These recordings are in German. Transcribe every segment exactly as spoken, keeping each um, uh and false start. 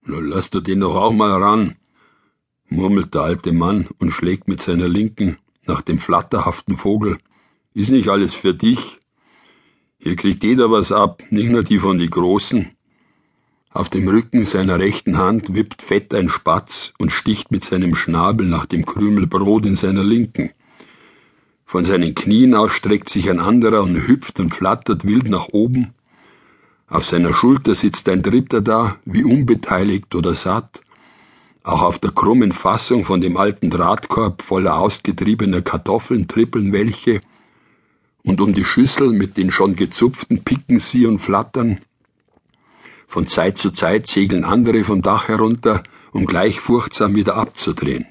Na, lass du den doch auch mal ran, murmelt der alte Mann und schlägt mit seiner Linken nach dem flatterhaften Vogel. Ist nicht alles für dich? Hier kriegt jeder was ab, nicht nur die von die Großen. Auf dem Rücken seiner rechten Hand wippt fett ein Spatz und sticht mit seinem Schnabel nach dem Krümel Brot in seiner Linken. Von seinen Knien aus streckt sich ein anderer und hüpft und flattert wild nach oben. Auf seiner Schulter sitzt ein Dritter da, wie unbeteiligt oder satt. Auch auf der krummen Fassung von dem alten Drahtkorb voller ausgetriebener Kartoffeln trippeln welche, und um die Schüssel mit den schon gezupften picken sie und flattern. Von Zeit zu Zeit segeln andere vom Dach herunter, um gleich furchtsam wieder abzudrehen.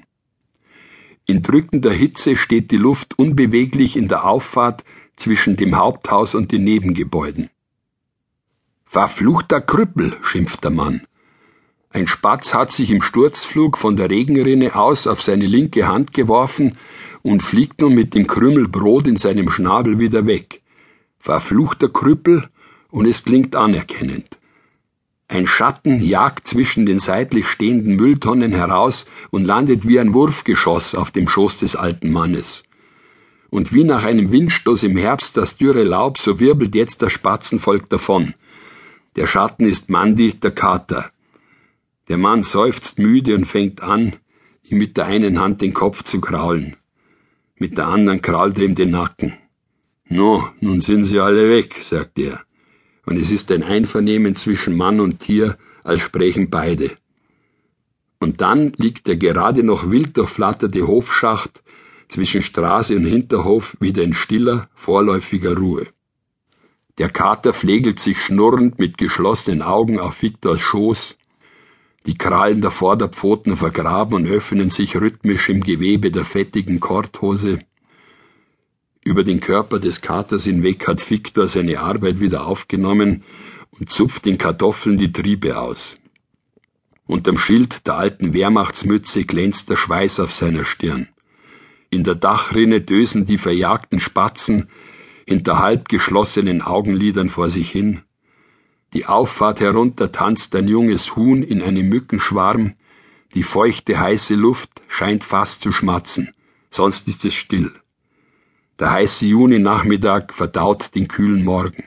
In drückender Hitze steht die Luft unbeweglich in der Auffahrt zwischen dem Haupthaus und den Nebengebäuden. »Verfluchter Krüppel«, schimpft der Mann. Ein Spatz hat sich im Sturzflug von der Regenrinne aus auf seine linke Hand geworfen und fliegt nun mit dem Krümel Brot in seinem Schnabel wieder weg. Verfluchter Krüppel, und es klingt anerkennend. Ein Schatten jagt zwischen den seitlich stehenden Mülltonnen heraus und landet wie ein Wurfgeschoss auf dem Schoß des alten Mannes. Und wie nach einem Windstoß im Herbst das dürre Laub, so wirbelt jetzt das Spatzenvolk davon. Der Schatten ist Mandi, der Kater. Der Mann seufzt müde und fängt an, ihm mit der einen Hand den Kopf zu kraulen. Mit der anderen krault er ihm den Nacken. »No, nun sind sie alle weg«, sagt er. Und es ist ein Einvernehmen zwischen Mann und Tier, als sprechen beide. Und dann liegt der gerade noch wild durchflatterte Hofschacht zwischen Straße und Hinterhof wieder in stiller, vorläufiger Ruhe. Der Kater pflegelt sich schnurrend mit geschlossenen Augen auf Viktors Schoß. Die Krallen der Vorderpfoten vergraben und öffnen sich rhythmisch im Gewebe der fettigen Korthose. Über den Körper des Katers hinweg hat Viktor seine Arbeit wieder aufgenommen und zupft den Kartoffeln die Triebe aus. Unterm Schild der alten Wehrmachtsmütze glänzt der Schweiß auf seiner Stirn. In der Dachrinne dösen die verjagten Spatzen hinter halb geschlossenen Augenlidern vor sich hin. Die Auffahrt herunter tanzt ein junges Huhn in einem Mückenschwarm. Die feuchte, heiße Luft scheint fast zu schmatzen, sonst ist es still. Der heiße Juninachmittag verdaut den kühlen Morgen.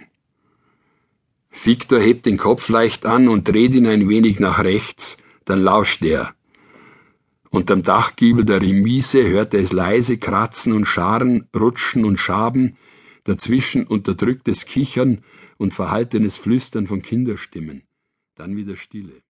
Viktor hebt den Kopf leicht an und dreht ihn ein wenig nach rechts, dann lauscht er. Unterm Dachgiebel der Remise hört er es leise kratzen und scharen, rutschen und schaben, dazwischen unterdrücktes Kichern und verhaltenes Flüstern von Kinderstimmen, dann wieder Stille.